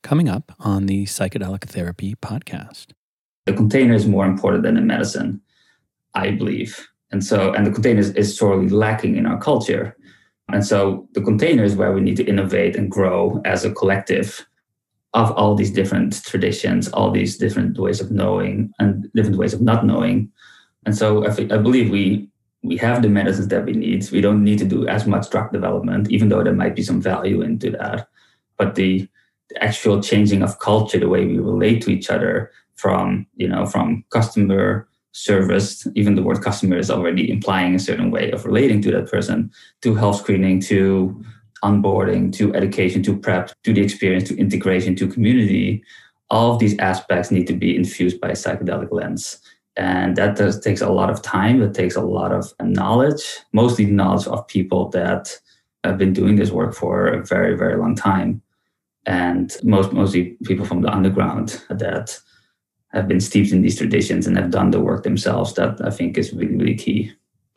coming up on the Psychedelic Therapy podcast. The container is more important than the medicine, I believe. And the container is sorely lacking in our culture. And so the container is where we need to innovate and grow as a collective of all these different traditions, all these different ways of knowing and different ways of not knowing. And so I believe we have the medicines that we need. We don't need to do as much drug development, even though there might be some value into that. But the actual changing of culture, the way we relate to each other from customer service, even the word customer is already implying a certain way of relating to that person, to health screening, to onboarding, to education, to prep, to the experience, to integration, to community. All of these aspects need to be infused by a psychedelic lens. And that takes a lot of time. It takes a lot of knowledge, mostly knowledge of people that have been doing this work for a very, very long time. And mostly people from the underground that have been steeped in these traditions and have done the work themselves. That I think is really, really key.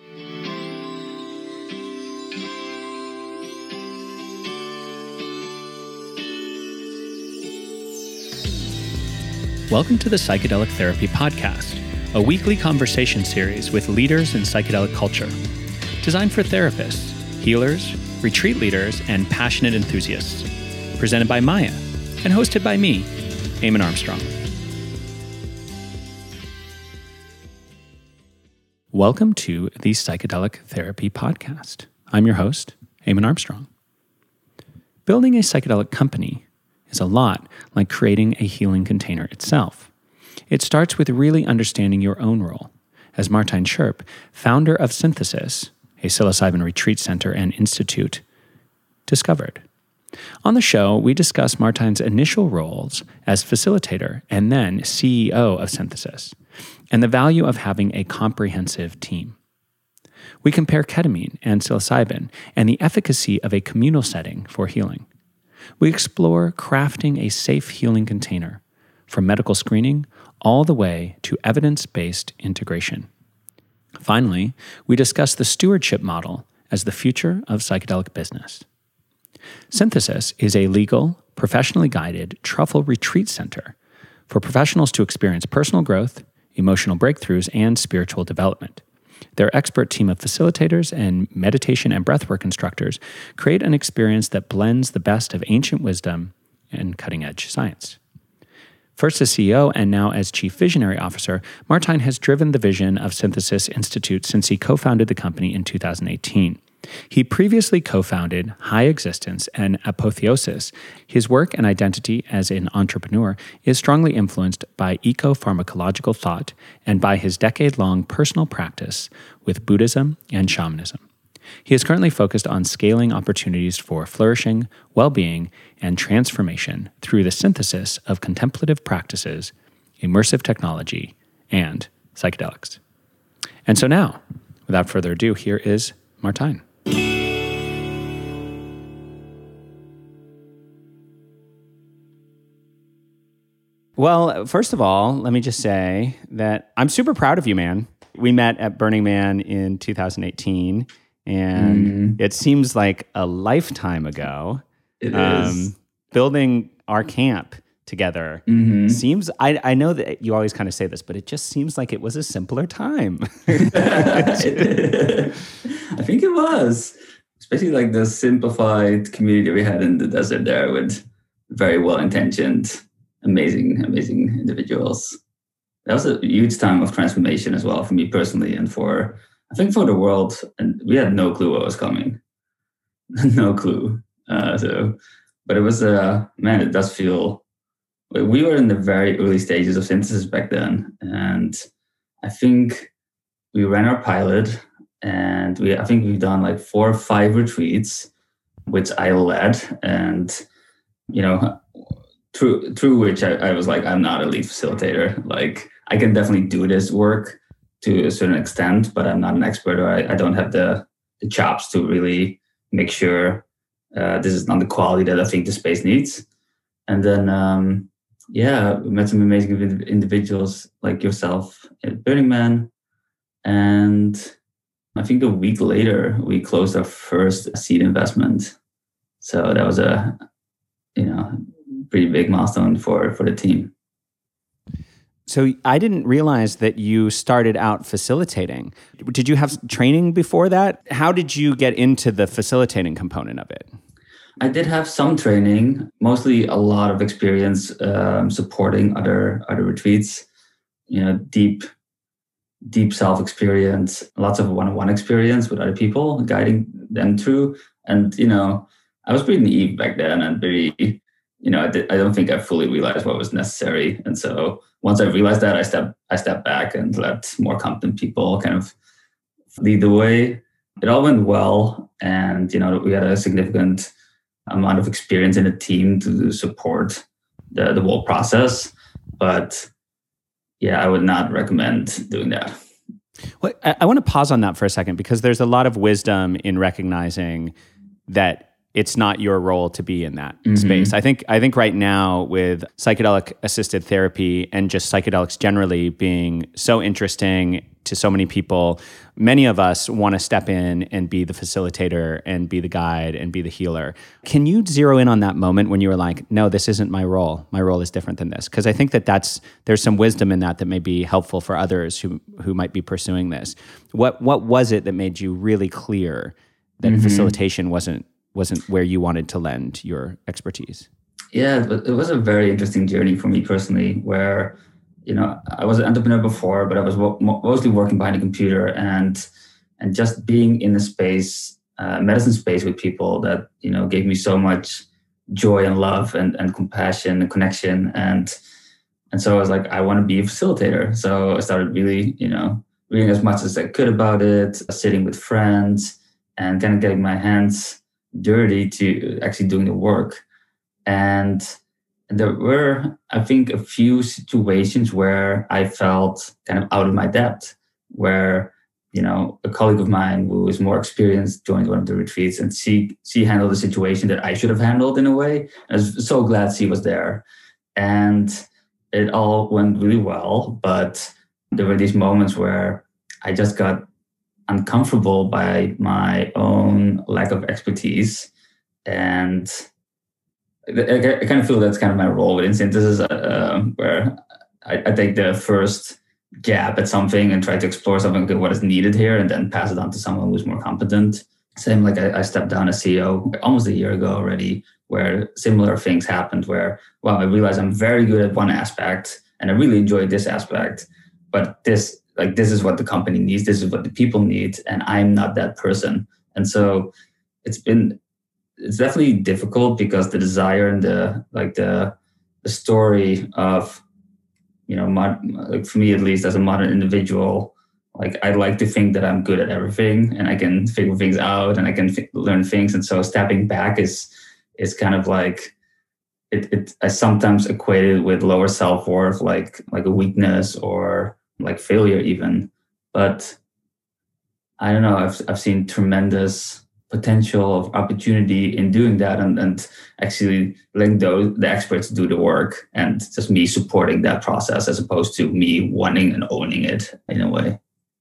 Welcome to the Psychedelic Therapy podcast, a weekly conversation series with leaders in psychedelic culture, designed for therapists, healers, retreat leaders, and passionate enthusiasts. Presented by Maya and hosted by me, Eamon Armstrong. Welcome to the Psychedelic Therapy podcast. I'm your host, Eamon Armstrong. Building a psychedelic company is a lot like creating a healing container itself. It starts with really understanding your own role. As Martijn Scherp, founder of Synthesis, a psilocybin retreat center and institute, discovered. On the show, we discuss Martijn's initial roles as facilitator and then CEO of Synthesis, and the value of having a comprehensive team. We compare ketamine and psilocybin and the efficacy of a communal setting for healing. We explore crafting a safe healing container, from medical screening all the way to evidence-based integration. Finally, we discuss the stewardship model as the future of psychedelic business. Synthesis is a legal, professionally guided truffle retreat center for professionals to experience personal growth, emotional breakthroughs, and spiritual development. Their expert team of facilitators and meditation and breathwork instructors create an experience that blends the best of ancient wisdom and cutting-edge science. First as CEO and now as Chief Visionary Officer, Martijn has driven the vision of Synthesis Institute since he co-founded the company in 2018. He previously co-founded High Existence and Apotheosis. His work and identity as an entrepreneur is strongly influenced by eco-pharmacological thought and by his decade-long personal practice with Buddhism and shamanism. He is currently focused on scaling opportunities for flourishing, well-being, and transformation through the synthesis of contemplative practices, immersive technology, and psychedelics. And so now, without further ado, here is Martijn. Well, first of all, let me just say that I'm super proud of you, man. We met at Burning Man in 2018, and it seems like a lifetime ago. It is. Building our camp together seems, I know that you always kind of say this, but it just seems like it was a simpler time. I think it was. Especially like the simplified community we had in the desert there with very well-intentioned, amazing individuals. That was a huge time of transformation as well for me personally and for the world. And we had no clue what was coming. No clue. But it was, it does feel, we were in the very early stages of Synthesis back then. And I think we ran our pilot and I think we've done like 4 or 5 retreats, which I led. And, through which I was like, I'm not a lead facilitator. Like, I can definitely do this work to a certain extent, but I'm not an expert, or I don't have the chops to really make sure this is not the quality that I think the space needs. And then, we met some amazing individuals like yourself at Burning Man. And I think a week later, we closed our first seed investment. So that was pretty big milestone for the team. So I didn't realize that you started out facilitating. Did you have training before that? How did you get into the facilitating component of it? I did have some training, mostly a lot of experience supporting other retreats. Deep self-experience, lots of one-on-one experience with other people, guiding them through. And I was pretty naive back then, and very, I don't think I fully realized what was necessary. And so once I realized that, I stepped back and let more competent people kind of lead the way. It all went well, and we had a significant amount of experience in the team to support the whole process. But yeah, I would not recommend doing that. Well, I want to pause on that for a second, because there's a lot of wisdom in recognizing that it's not your role to be in that space. I think right now, with psychedelic assisted therapy and just psychedelics generally being so interesting to so many people, many of us want to step in and be the facilitator and be the guide and be the healer. Can you zero in on that moment when you were like, no, this isn't my role. My role is different than this? Because I think there's some wisdom in that may be helpful for others who might be pursuing this. What was it that made you really clear that facilitation wasn't where you wanted to lend your expertise? Yeah, it was a very interesting journey for me personally, where, I was an entrepreneur before, but I was mostly working behind a computer and just being in a space, medicine space with people that, gave me so much joy and love and compassion and connection. And so I was like, I want to be a facilitator. So I started really, reading as much as I could about it, sitting with friends and kind of getting my hands dirty to actually doing the work. And there were, I think, a few situations where I felt kind of out of my depth, where, a colleague of mine who was more experienced joined one of the retreats, and she handled a situation that I should have handled in a way. I was so glad she was there. And it all went really well. But there were these moments where I just got uncomfortable by my own lack of expertise. And I kind of feel that's kind of my role within Synthesis, where I take the first jab at something and try to explore something, okay, what is needed here, and then pass it on to someone who's more competent. Same, like I stepped down as CEO almost a year ago already, where similar things happened, where, I realized I'm very good at one aspect and I really enjoy this aspect, but this is what the company needs, this is what the people need, and I'm not that person. And so it's definitely difficult, because the desire and the story of, like for me at least as a modern individual, like I like to think that I'm good at everything and I can figure things out and I can learn things. And so stepping back is kind of like I sometimes equate it with lower self-worth, like a weakness or like failure even. But I don't know, I've seen tremendous potential of opportunity in doing that, and actually letting the experts do the work, and just me supporting that process as opposed to me wanting and owning it in a way.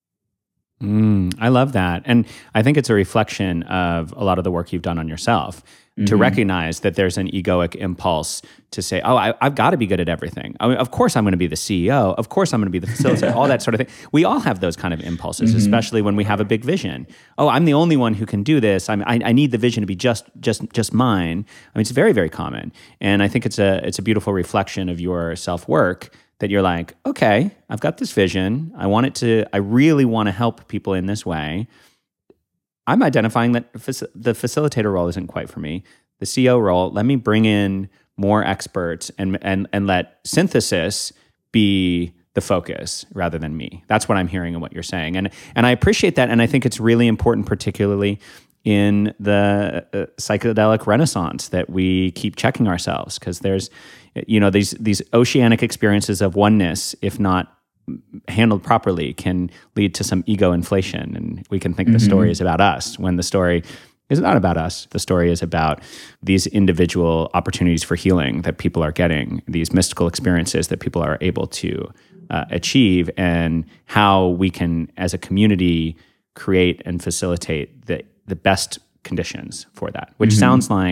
I love that. And I think it's a reflection of a lot of the work you've done on yourself, to recognize that there's an egoic impulse to say, I've got to be good at everything. I mean, of course I'm going to be the CEO. Of course I'm going to be the facilitator, all that sort of thing. We all have those kind of impulses, especially when we have a big vision. I'm the only one who can do this. I need the vision to be just mine. I mean, it's very, very common. And I think it's a beautiful reflection of your self-work, that you're like, okay, I've got this vision. I really want to help people in this way. I'm identifying that the facilitator role isn't quite for me. The CEO role, let me bring in more experts and let synthesis be the focus rather than me. That's what I'm hearing in what you're saying. And I appreciate that. And I think it's really important, particularly in the psychedelic renaissance, that we keep checking ourselves, because there's, these oceanic experiences of oneness, if not handled properly, can lead to some ego inflation. And we can think the story is about us, when the story is not about us. The story is about these individual opportunities for healing that people are getting, these mystical experiences that people are able to achieve, and how we can, as a community, create and facilitate the best conditions for that, which sounds like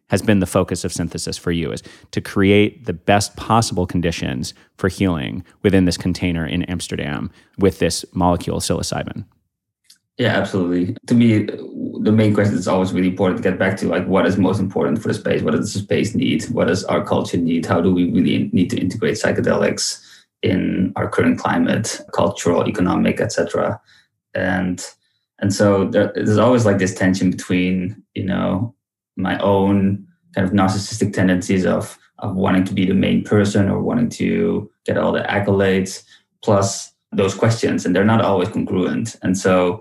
has been the focus of synthesis for you, is to create the best possible conditions for healing within this container in Amsterdam with this molecule psilocybin. Yeah, absolutely. To me, the main question is always really important to get back to, like, what is most important for the space? What does the space need? What does our culture need? How do we really need to integrate psychedelics in our current climate, cultural, economic, etc.? And so there's always like this tension between, my own kind of narcissistic tendencies of wanting to be the main person or wanting to get all the accolades, plus those questions, and they're not always congruent. And so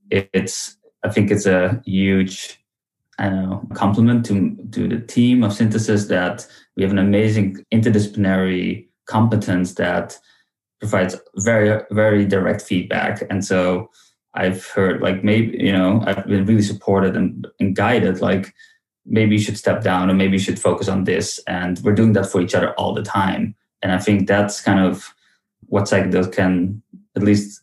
I think it's a huge, compliment to the team of Synthesis that we have an amazing interdisciplinary competence that provides very, very direct feedback. And so I've heard, like, maybe, I've been really supported and guided, like, maybe you should step down or maybe you should focus on this. And we're doing that for each other all the time. And I think that's kind of what psychedelics can, at least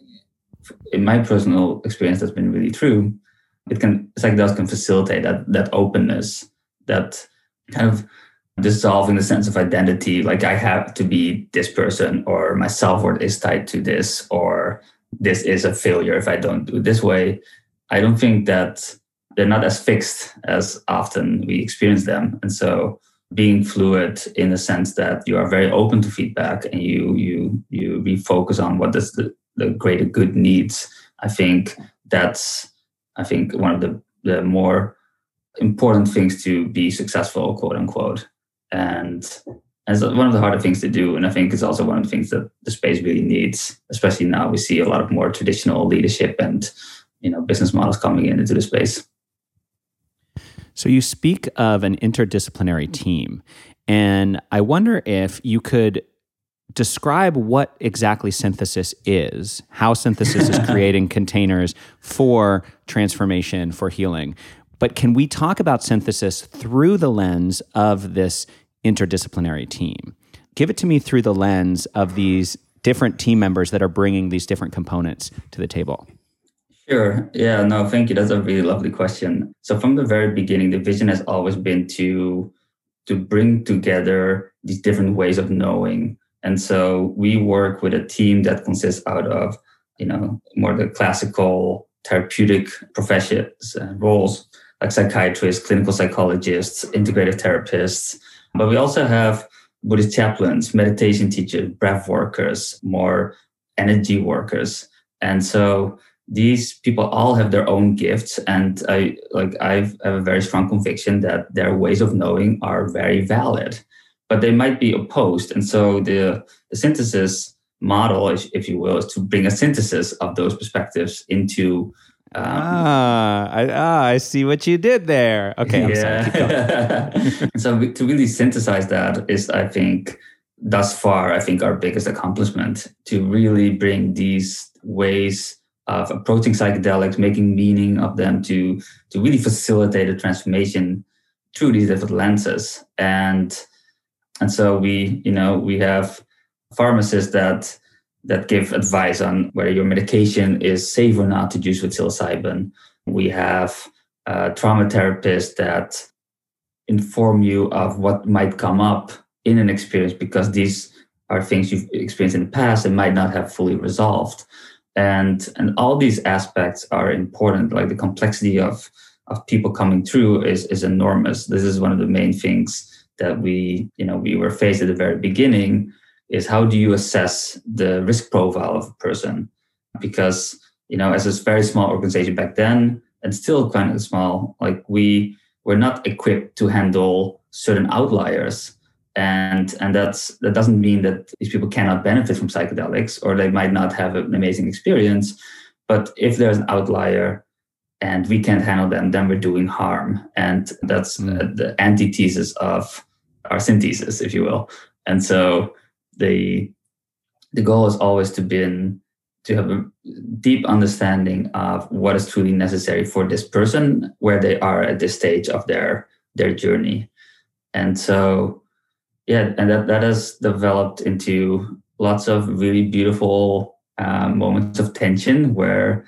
in my personal experience, that's been really true. Psychedelics can facilitate that openness, that kind of dissolving the sense of identity. Like, I have to be this person, or my self-worth is tied to this, or this is a failure if I don't do it this way. I don't think that they're not as fixed as often we experience them. And so being fluid in the sense that you are very open to feedback and you refocus on what does the greater good needs. I think that's one of the more important things to be successful, quote unquote. And it's one of the harder things to do. And I think it's also one of the things that the space really needs, especially now we see a lot of more traditional leadership and, business models coming into the space. So you speak of an interdisciplinary team, and I wonder if you could describe what exactly Synthesis is, how Synthesis is creating containers for transformation, for healing. But can we talk about Synthesis through the lens of this interdisciplinary team? Give it to me through the lens of these different team members that are bringing these different components to the table. Sure. Yeah, no, thank you. That's a really lovely question. So from the very beginning, the vision has always been to bring together these different ways of knowing. And so we work with a team that consists out of, more the classical therapeutic professions and roles, like psychiatrists, clinical psychologists, integrative therapists. But we also have Buddhist chaplains, meditation teachers, breath workers, more energy workers. And so these people all have their own gifts, and I have a very strong conviction that their ways of knowing are very valid, but they might be opposed. And so the synthesis model, if you will, is to bring a synthesis of those perspectives into. I see what you did there. Okay, I'm sorry. Keep going. So to really synthesize that is, I think, thus far, our biggest accomplishment, to really bring these ways of approaching psychedelics, making meaning of them, to really facilitate a transformation through these different lenses. And so we have pharmacists that give advice on whether your medication is safe or not to use with psilocybin. We have trauma therapists that inform you of what might come up in an experience, because these are things you've experienced in the past and might not have fully resolved. And all these aspects are important. Like, the complexity of people coming through is enormous. This is one of the main things that we were faced at the very beginning, is how do you assess the risk profile of a person? Because, as a very small organization back then, and still kind of small, like, we were not equipped to handle certain outliers. And that doesn't mean that these people cannot benefit from psychedelics, or they might not have an amazing experience. But if there's an outlier and we can't handle them, then we're doing harm. And that's the antithesis of our synthesis, if you will. And so the goal has always been to have a deep understanding of what is truly necessary for this person, where they are at this stage of their journey. And so, yeah, and that has developed into lots of really beautiful moments of tension, where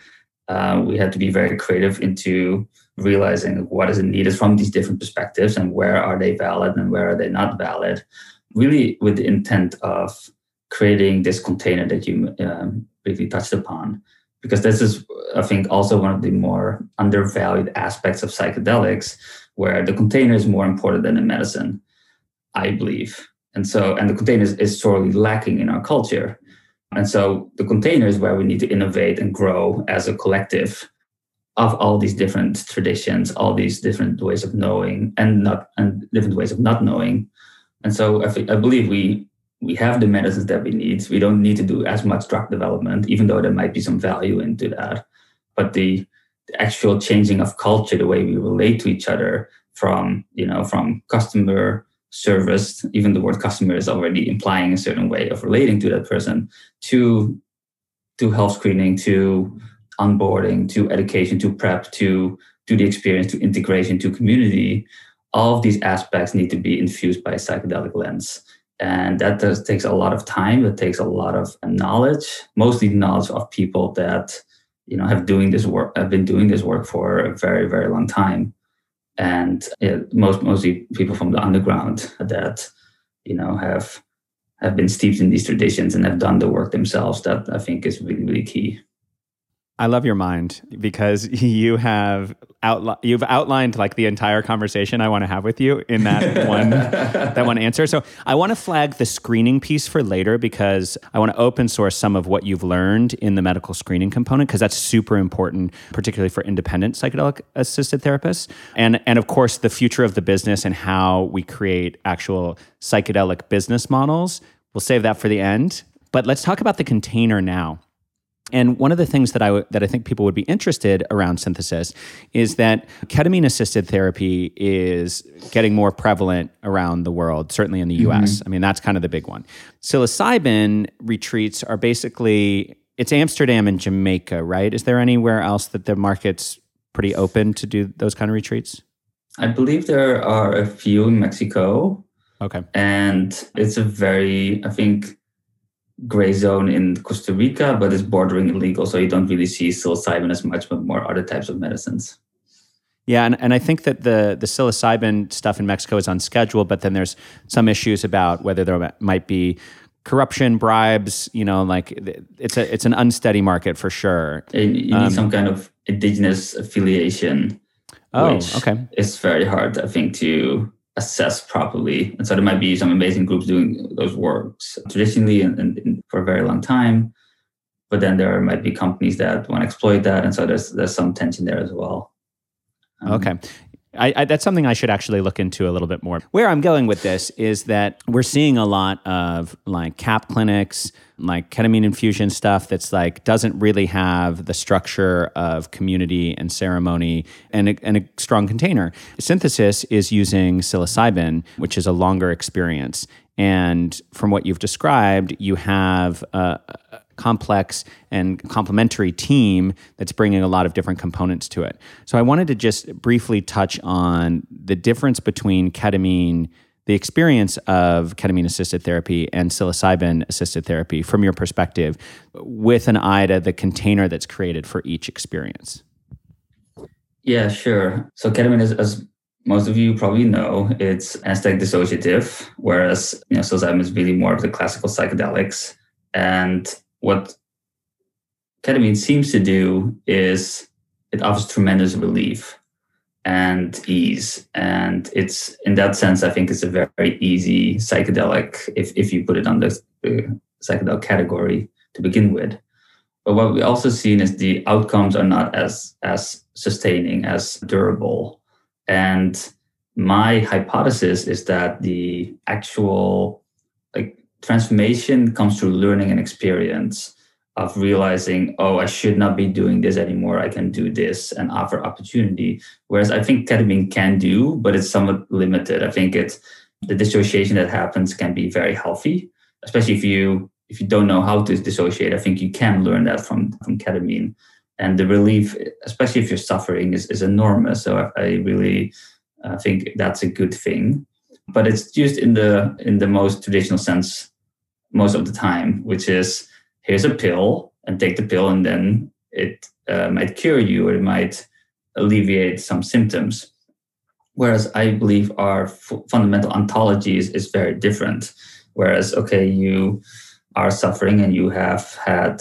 We had to be very creative into realizing what is needed from these different perspectives and where are they valid and where are they not valid, really with the intent of creating this container that you briefly touched upon. Because this is, I think, also one of the more undervalued aspects of psychedelics, where the container is more important than the medicine, I believe. And the container is sorely lacking in our culture. And so the container is where we need to innovate and grow as a collective of all these different traditions, all these different ways of knowing and different ways of not knowing. And so I believe we have the medicines that we need. We don't need to do as much drug development, even though there might be some value into that. But the actual changing of culture, the way we relate to each other, from customer service, even the word customer is already implying a certain way of relating to that person, to health screening, to onboarding, to education, to prep, to the experience, to integration, to community. All of these aspects need to be infused by a psychedelic lens. And that takes a lot of time. It takes a lot of knowledge, mostly knowledge of people that have been doing this work for a very, very long time. And mostly people from the underground that have been steeped in these traditions and have done the work themselves. That I think is really, really key. I love your mind, because you've outlined like the entire conversation I want to have with you in that one answer. So I want to flag the screening piece for later, because I want to open source some of what you've learned in the medical screening component, because that's super important, particularly for independent psychedelic assisted therapists. And of course, the future of the business and how we create actual psychedelic business models. We'll save that for the end. But let's talk about the container now. And one of the things that I think people would be interested around Synthesis is that ketamine-assisted therapy is getting more prevalent around the world, certainly in the US. I mean, that's kind of the big one. Psilocybin retreats are basically, it's Amsterdam and Jamaica, right? Is there anywhere else that the market's pretty open to do those kind of retreats? I believe there are a few in Mexico. Okay. And it's a very, I think, gray zone in Costa Rica, but it's bordering illegal. So you don't really see psilocybin as much, but more other types of medicines. Yeah, and I think that the psilocybin stuff in Mexico is on schedule, but then there's some issues about whether there might be corruption, bribes, like it's an unsteady market for sure. You need some kind of indigenous affiliation, which is very hard, I think, to assess properly. And so there might be some amazing groups doing those works traditionally and for a very long time. But then there might be companies that want to exploit that. And so there's some tension there as well. Okay. That's something I should actually look into a little bit more. Where I'm going with this is that we're seeing a lot of like CAP clinics, like ketamine infusion stuff that's like doesn't really have the structure of community and ceremony and a strong container. Synthesis is using psilocybin, which is a longer experience. And from what you've described, you have a complex and complementary team that's bringing a lot of different components to it. So I wanted to just briefly touch on the difference between ketamine, the experience of ketamine-assisted therapy and psilocybin-assisted therapy from your perspective, with an eye to the container that's created for each experience. Yeah, sure. So ketamine is, as most of you probably know, it's anesthetic dissociative, whereas psilocybin is really more of the classical psychedelics. And what ketamine seems to do is it offers tremendous relief and ease. And it's, in that sense, I think it's a very easy psychedelic if you put it on the psychedelic category to begin with. But what we also seen is the outcomes are not as sustaining, as durable. And my hypothesis is that the actual transformation comes through learning and experience of realizing, I should not be doing this anymore. I can do this and offer opportunity. Whereas I think ketamine can do, but it's somewhat limited. I think the dissociation that happens can be very healthy, especially if you don't know how to dissociate. I think you can learn that from ketamine. And the relief, especially if you're suffering, is enormous. So I really think that's a good thing. But it's used in the most traditional sense most of the time, which is here's a pill and take the pill and then it might cure you, or it might alleviate some symptoms. Whereas I believe our fundamental ontology is very different. Whereas, okay, you are suffering and you have had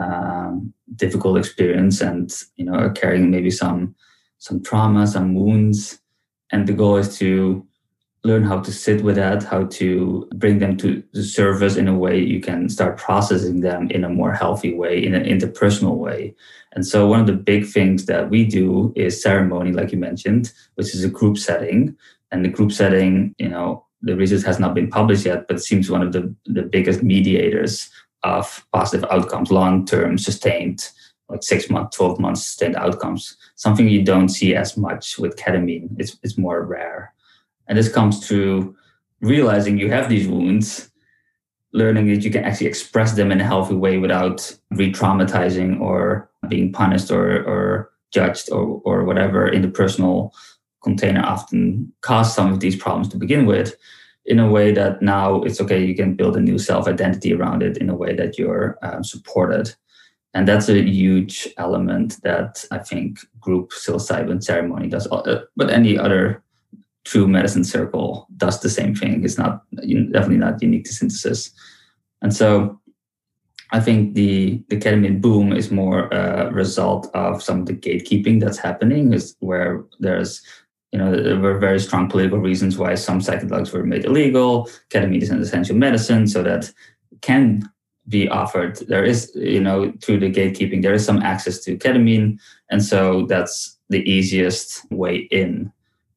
difficult experience, and are carrying maybe some trauma, some wounds, and the goal is to learn how to sit with that, how to bring them to the surface in a way you can start processing them in a more healthy way, in an interpersonal way. And so one of the big things that we do is ceremony, like you mentioned, which is a group setting. And the group setting, the research has not been published yet, but it seems one of the biggest mediators of positive outcomes, long-term, sustained, like 6 months, 12 months sustained outcomes, something you don't see as much with ketamine. It's more rare. And this comes through realizing you have these wounds, learning that you can actually express them in a healthy way without re-traumatizing or being punished or judged or whatever in the personal container often caused some of these problems to begin with, in a way that now it's okay, you can build a new self-identity around it in a way that you're supported. And that's a huge element that I think group psilocybin ceremony does, but any other true medicine circle does the same thing. It's definitely not unique to Synthesis. And so I think the ketamine boom is more a result of some of the gatekeeping that's happening, is where there's, there were very strong political reasons why some psychedelics were made illegal. Ketamine is an essential medicine, so that can be offered. There is, through the gatekeeping, there is some access to ketamine. And so that's the easiest way in.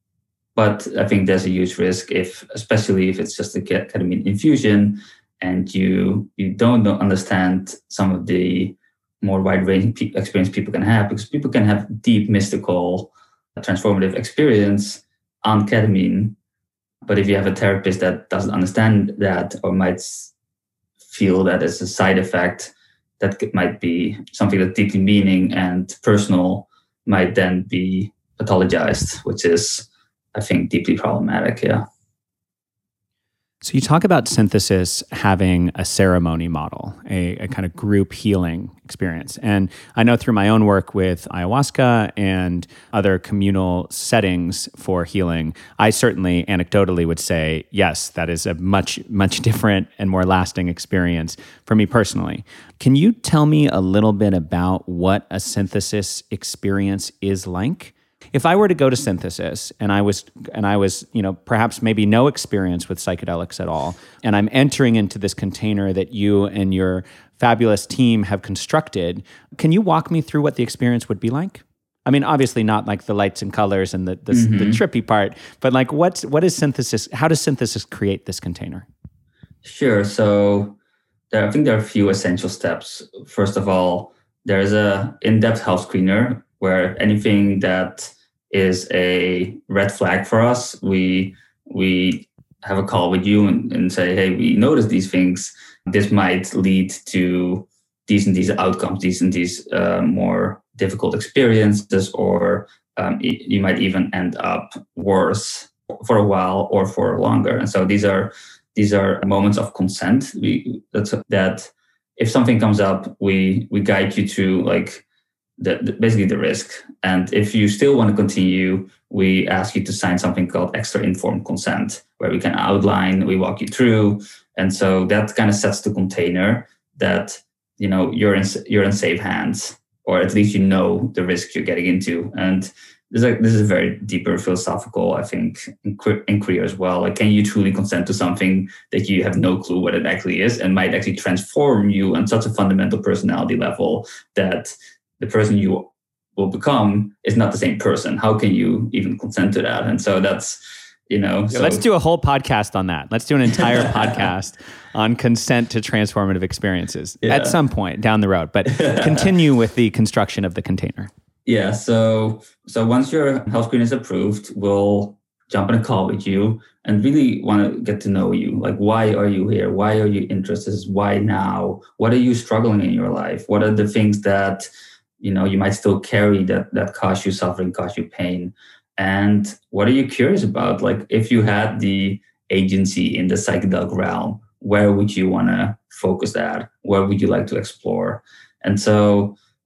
But I think there's a huge risk especially if it's just a ketamine infusion and you don't understand some of the more wide-ranging experience people can have, because people can have deep, mystical, transformative experience on ketamine. But if you have a therapist that doesn't understand that, or might feel that as a side effect, that might be something that's deeply meaning and personal, might then be pathologized, which is, I think, deeply problematic. Yeah. So you talk about Synthesis having a ceremony model, a kind of group healing experience. And I know through my own work with ayahuasca and other communal settings for healing, I certainly anecdotally would say, yes, that is a much, much different and more lasting experience for me personally. Can you tell me a little bit about what a Synthesis experience is like? If I were to go to Synthesis and I was, perhaps maybe no experience with psychedelics at all, and I'm entering into this container that you and your fabulous team have constructed, can you walk me through what the experience would be like? I mean, obviously not like the lights and colors and the trippy part, but like what is Synthesis? How does Synthesis create this container? Sure. So I think there are a few essential steps. First of all, there's a in-depth health screener where anything that is a red flag for us, we have a call with you and say, hey, we noticed these things. This might lead to these and these outcomes, these and these more difficult experiences, or you might even end up worse for a while or for longer. And so these are moments of consent. That if something comes up, we guide you to basically the risk. And if you still want to continue, we ask you to sign something called extra informed consent, where we can outline, we walk you through. And so that kind of sets the container that, you're in safe hands, or at least the risk you're getting into. And this is a very deeper philosophical, I think, inquiry as well. Like, can you truly consent to something that you have no clue what it actually is, and might actually transform you on such a fundamental personality level that the person you will become is not the same person? How can you even consent to that? And so that's, Let's do a whole podcast on that. Let's do an entire podcast on consent to transformative experiences at some point down the road. But continue with the construction of the container. Yeah. So once your health screen is approved, we'll jump on a call with you and really want to get to know you. Like, why are you here? Why are you interested? Why now? What are you struggling in your life? What are the things that you might still carry that cause you suffering, cause you pain? And what are you curious about? Like, if you had the agency in the psychedelic realm, where would you want to focus that? Where would you like to explore? And so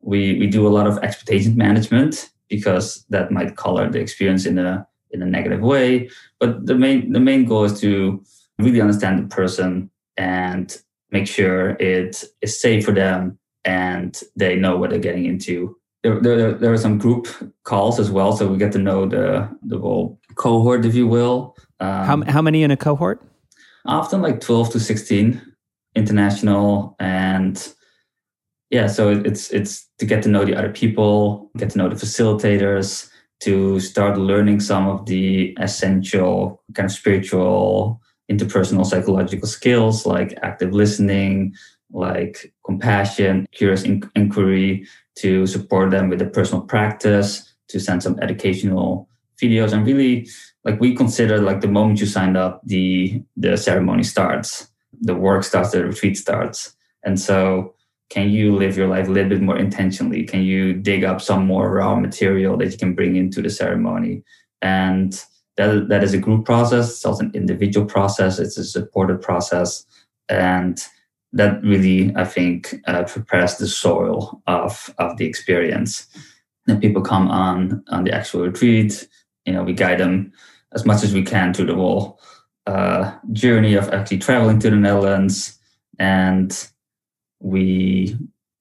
we do a lot of expectation management because that might color the experience in a negative way. But the main goal is to really understand the person and make sure it is safe for them and they know what they're getting into. There are some group calls as well, so we get to know the whole cohort, if you will. How many in a cohort? Often like 12 to 16 international, and yeah, so it's to get to know the other people, get to know the facilitators, to start learning some of the essential kind of spiritual, interpersonal, psychological skills like active listening, like compassion, curious inquiry, to support them with the personal practice, to send some educational videos. And really, like, we consider like the moment you signed up, the ceremony starts, the work starts, the retreat starts. And so can you live your life a little bit more intentionally? Can you dig up some more raw material that you can bring into the ceremony? And that is a group process. It's also an individual process. It's a supported process. And that really, I think, prepares the soil of the experience. And people come on the actual retreat. We guide them as much as we can through the whole journey of actually traveling to the Netherlands. And we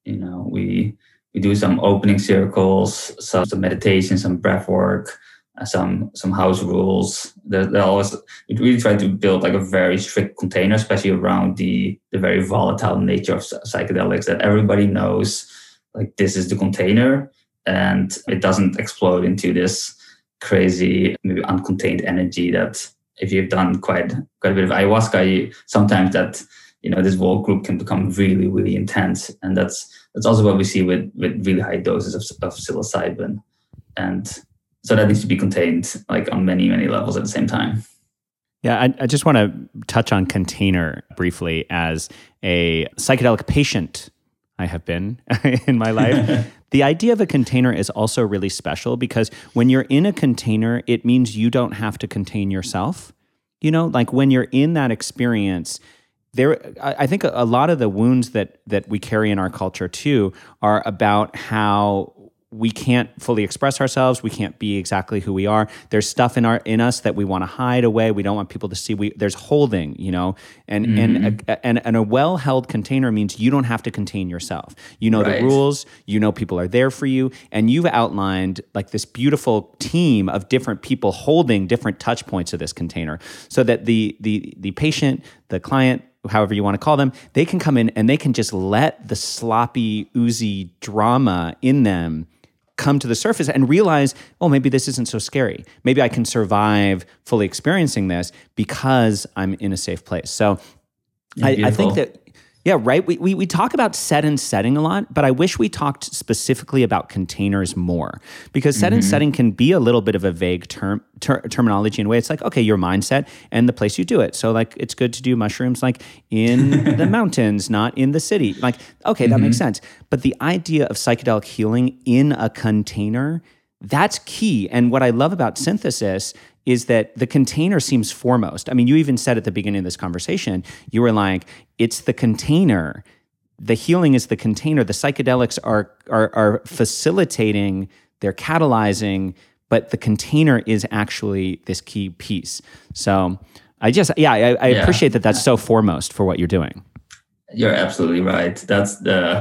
do some opening circles, some meditation, some breath work, some house rules. We really try to build like a very strict container, especially around the very volatile nature of psychedelics, that everybody knows like this is the container and it doesn't explode into this crazy, maybe uncontained energy that if you've done quite a bit of ayahuasca, sometimes that this whole group can become really, really intense. And that's also what we see with really high doses of psilocybin. And so that needs to be contained like on many, many levels at the same time. Yeah, I just want to touch on container briefly. As a psychedelic patient I have been in my life, the idea of a container is also really special because when you're in a container, it means you don't have to contain yourself. Like when you're in that experience, I think a lot of the wounds that we carry in our culture too are about how we can't fully express ourselves. We can't be exactly who we are. There's stuff in us that we want to hide away. We don't want people to see. There's holding, and a well-held container means you don't have to contain yourself. Right. The rules. People are there for you, and you've outlined like this beautiful team of different people holding different touch points of this container, so that the patient, the client, however you want to call them, they can come in and they can just let the sloppy, oozy drama in them come to the surface and realize, oh, maybe this isn't so scary. Maybe I can survive fully experiencing this because I'm in a safe place. So I think that, yeah, right. We talk about set and setting a lot, but I wish we talked specifically about containers more, because set and setting can be a little bit of a vague terminology in a way. It's like, okay, your mindset and the place you do it. So like, it's good to do mushrooms like in the mountains, not in the city. Like, okay, that makes sense. But the idea of psychedelic healing in a container, that's key. And what I love about synthesis is that the container seems foremost. I mean, you even said at the beginning of this conversation, you were like, it's the container. The healing is the container. The psychedelics are facilitating, they're catalyzing, but the container is actually this key piece. So I appreciate that that's so foremost for what you're doing. You're absolutely right. That's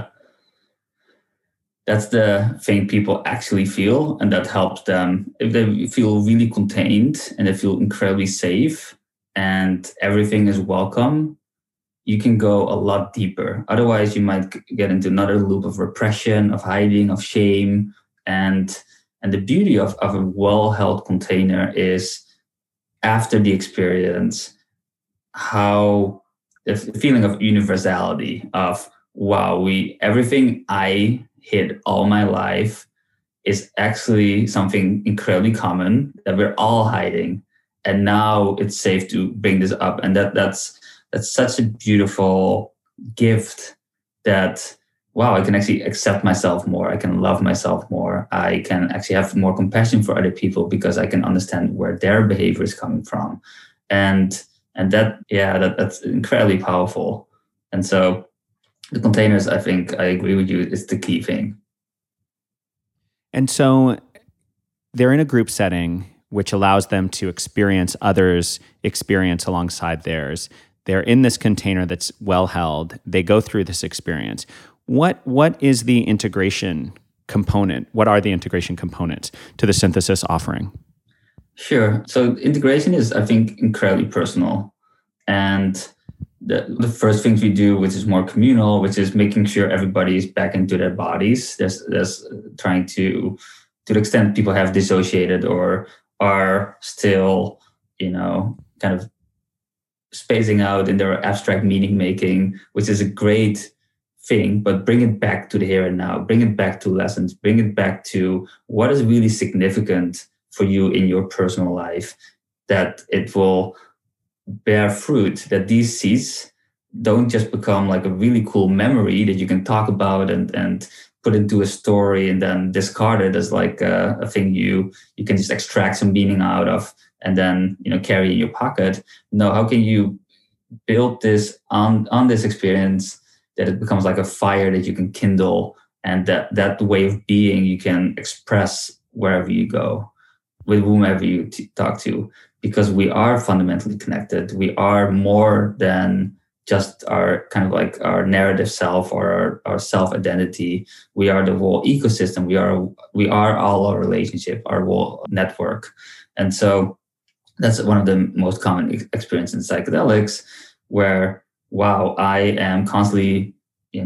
the thing people actually feel, and that helps them. If they feel really contained and they feel incredibly safe and everything is welcome, you can go a lot deeper. Otherwise, you might get into another loop of repression, of hiding, of shame. And the beauty of a well-held container is, after the experience, how the feeling of universality of, wow, everything I hid all my life is actually something incredibly common that we're all hiding, and now it's safe to bring this up. And that's such a beautiful gift that, wow, I can actually accept myself more, I can love myself more, I can actually have more compassion for other people because I can understand where their behavior is coming from. And that's incredibly powerful. And so the containers, I think I agree with you, is the key thing. And so they're in a group setting, which allows them to experience others' experience alongside theirs. They're in this container that's well held. They go through this experience. What is the integration component? What are the integration components to the Synthesis offering? Sure. So integration is, I think, incredibly personal. And the first things we do, which is more communal, which is making sure everybody's back into their bodies. There's trying to the extent people have dissociated or are still, kind of spacing out in their abstract meaning making, which is a great thing, but bring it back to the here and now, bring it back to lessons, bring it back to what is really significant for you in your personal life, that it will bear fruit, that these seeds don't just become like a really cool memory that you can talk about and put into a story and then discard it as like a thing you can just extract some meaning out of and then carry in your pocket. No, how can you build this on this experience that it becomes like a fire that you can kindle, and that way of being you can express wherever you go, with whomever you talk to, because we are fundamentally connected. We are more than just our kind of like our narrative self or our self-identity. We are the whole ecosystem. We are all our relationship, our whole network. And so that's one of the most common experiences in psychedelics, where, wow, I am constantly, in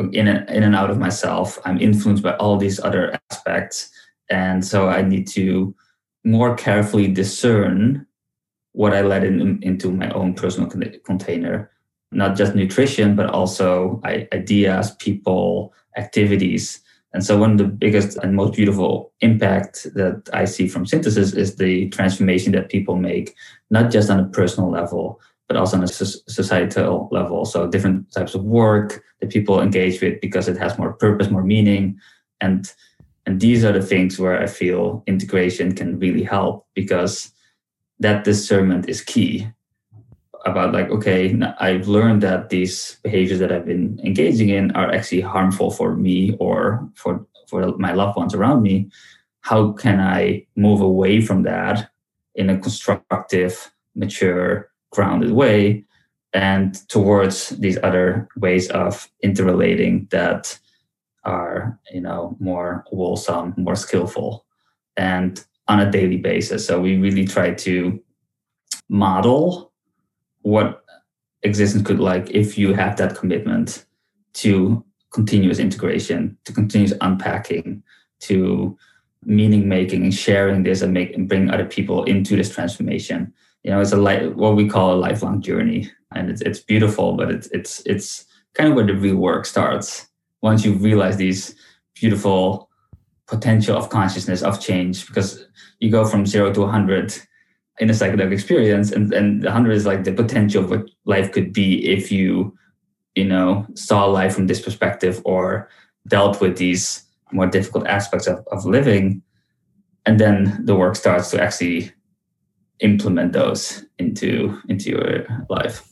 and out of myself. I'm influenced by all these other aspects. And so I need to more carefully discern what I let into my own personal container, not just nutrition, but also ideas, people, activities. And so one of the biggest and most beautiful impact that I see from Synthesis is the transformation that people make, not just on a personal level, but also on a societal level. So different types of work that people engage with because it has more purpose, more meaning. And these are the things where I feel integration can really help, because that discernment is key about like, okay, I've learned that these behaviors that I've been engaging in are actually harmful for me or for my loved ones around me. How can I move away from that in a constructive, mature, grounded way and towards these other ways of interrelating that are, more wholesome, more skillful, and on a daily basis. So we really try to model what existence could like if you have that commitment to continuous integration, to continuous unpacking, to meaning making and sharing this and bring other people into this transformation. It's what we call a lifelong journey, and it's beautiful, but it's kind of where the real work starts. Once you realize these beautiful potential of consciousness, of change, because you go from 0 to 100 in a psychedelic experience, and 100 is like the potential of what life could be if you, saw life from this perspective or dealt with these more difficult aspects of living. And then the work starts to actually implement those into your life.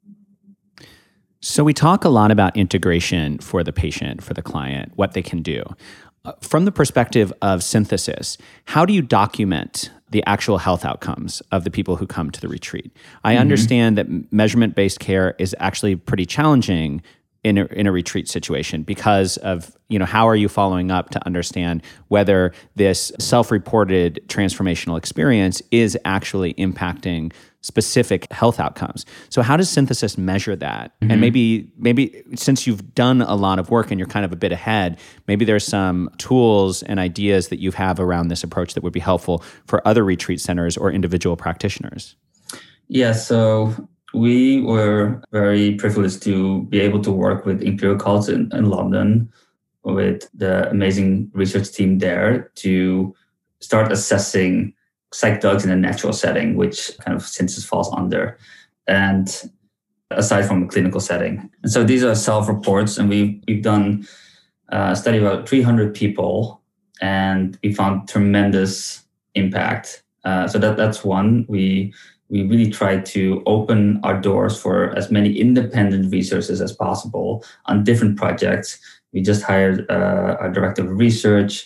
So we talk a lot about integration for the patient, for the client, what they can do. From the perspective of Synthesis, how do you document the actual health outcomes of the people who come to the retreat? I understand that measurement-based care is actually pretty challenging in a retreat situation because of, how are you following up to understand whether this self-reported transformational experience is actually impacting specific health outcomes. So how does Synthesis measure that? And maybe since you've done a lot of work and you're kind of a bit ahead, maybe there's some tools and ideas that you have around this approach that would be helpful for other retreat centers or individual practitioners. Yeah, so we were very privileged to be able to work with Imperial College in London with the amazing research team there to start assessing psychedelics in a natural setting, which kind of Synthesis falls under, and aside from a clinical setting. And so these are self-reports, and we've done a study of about 300 people, and we found tremendous impact. So that's one. We really tried to open our doors for as many independent researchers as possible on different projects. We just hired our director of research.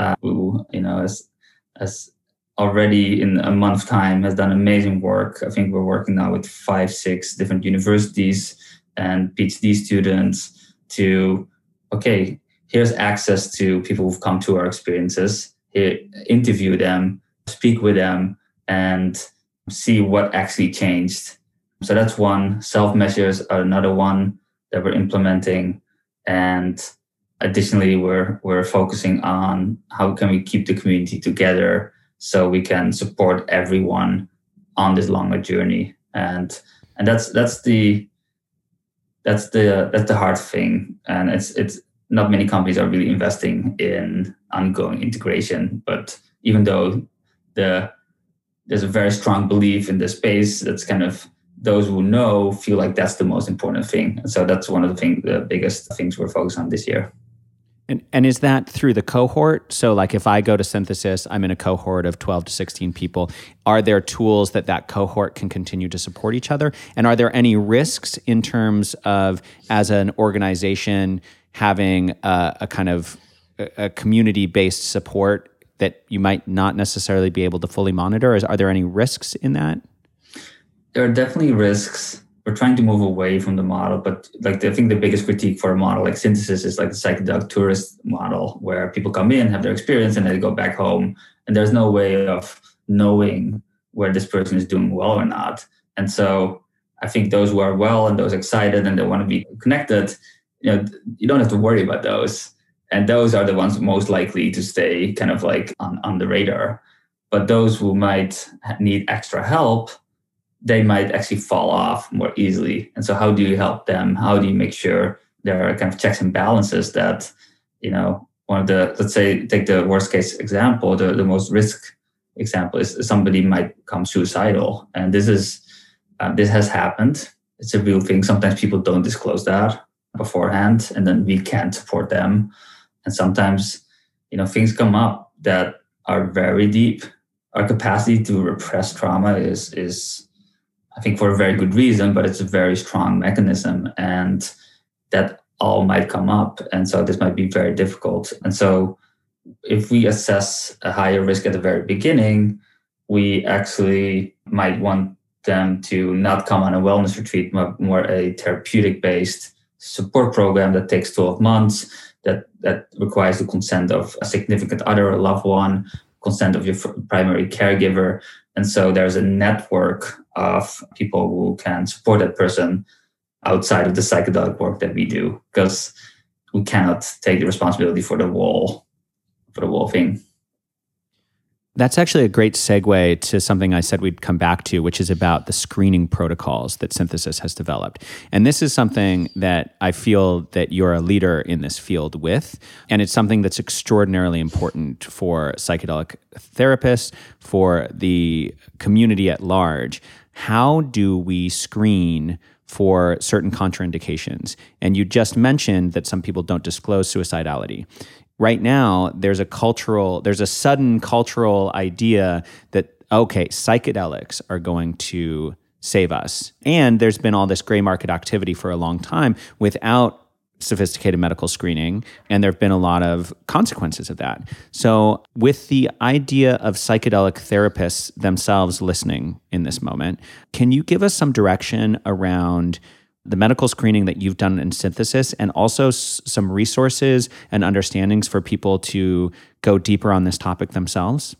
who has already in a month's time has done amazing work. I think we're working now with 5-6 different universities and PhD students to, okay, here's access to people who've come to our experiences, interview them, speak with them, and see what actually changed. So that's one. Self-measures are another one that we're implementing. And additionally, we're focusing on how can we keep the community together so we can support everyone on this longer journey. And that's the hard thing. And it's not many companies are really investing in ongoing integration. But even though there's a very strong belief in the space, that's kind of those who know feel like that's the most important thing. And so that's one of the biggest things we're focused on this year. And is that through the cohort? So like if I go to Synthesis, I'm in a cohort of 12 to 16 people. Are there tools that cohort can continue to support each other? And are there any risks in terms of, as an organization, having a kind of a community-based support that you might not necessarily be able to fully monitor? Are there any risks in that? There are definitely risks. We're trying to move away from the model, but I think the biggest critique for a model like Synthesis is like the psychedelic tourist model, where people come in, have their experience, and they go back home, and there's no way of knowing where this person is doing well or not. And so I think those who are well and those excited and they want to be connected, you don't have to worry about those. And those are the ones most likely to stay kind of like on the radar. But those who might need extra help, they might actually fall off more easily. And so how do you help them? How do you make sure there are kind of checks and balances that, one of the, let's say, take the worst case example, the most risk example is somebody might become suicidal. And this has happened. It's a real thing. Sometimes people don't disclose that beforehand, and then we can't support them. And sometimes, things come up that are very deep. Our capacity to repress trauma is I think for a very good reason, but it's a very strong mechanism, and that all might come up. And so this might be very difficult. And so if we assess a higher risk at the very beginning, we actually might want them to not come on a wellness retreat, but more a therapeutic-based support program that takes 12 months, that requires the consent of a significant other, a loved one, consent of your primary caregiver. And so there's a network of people who can support that person outside of the psychedelic work that we do, because we cannot take the responsibility for the wall thing. That's actually a great segue to something I said we'd come back to, which is about the screening protocols that Synthesis has developed. And this is something that I feel that you're a leader in this field with. And it's something that's extraordinarily important for psychedelic therapists, for the community at large. How do we screen for certain contraindications? And you just mentioned that some people don't disclose suicidality. Right now, there's a sudden cultural idea that, okay, psychedelics are going to save us. And there's been all this gray market activity for a long time without sophisticated medical screening, and there have been a lot of consequences of that. So with the idea of psychedelic therapists themselves listening in this moment, can you give us some direction around the medical screening that you've done in Synthesis, and also some resources and understandings for people to go deeper on this topic themselves?